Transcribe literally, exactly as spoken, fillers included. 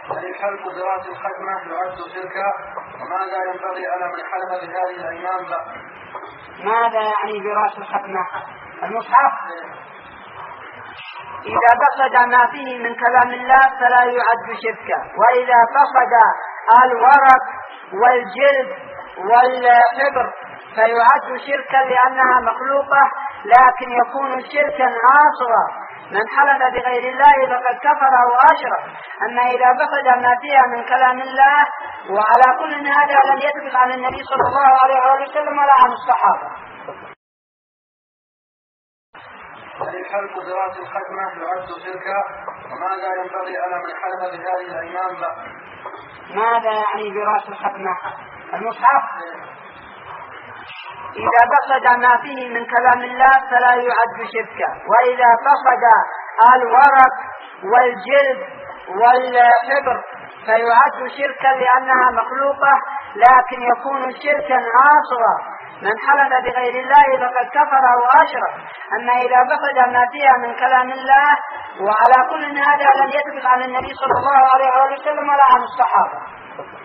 هل الحلف دراسة الختمة يعد شركا؟ وماذا ينبغي على من حلف بهذه الأيمان له؟ ماذا يعني دراسة الختمة؟ المصحف إذا فقد ما فيه من كلام الله فلا يعد شركا، وإذا فقد الورق والجلد والحبر فيعد شركا لأنها مخلوقة، لكن يكون شركا أصغر. من حلف بغير الله فقد كفر وأشرك. أما إذا فقد ما فيها من كلام الله، وعلى كل هذا لم يثبت عن النبي صلى الله عليه وسلم ولا عن الصحابة. هل الحلف دراسة الختمة يعد شركا؟ وماذا ينبغي على من حلف بهذه الأيمان له؟ ماذا يعني دراسة الختمة؟ المصحف إذا فقد ما فيه من كلام الله فلا يعد شركا، وإذا فقد الورق والجلد والحبر فيعد شركا لأنها مخلوقة، لكن يكون شركا أصغر. من حلف بغير الله فقد كفر وأشرك. أما إذا فقد ما فيها من كلام الله، وعلى كل هذا لم يثبت عن النبي صلى الله عليه وسلم ولا عن الصحابة.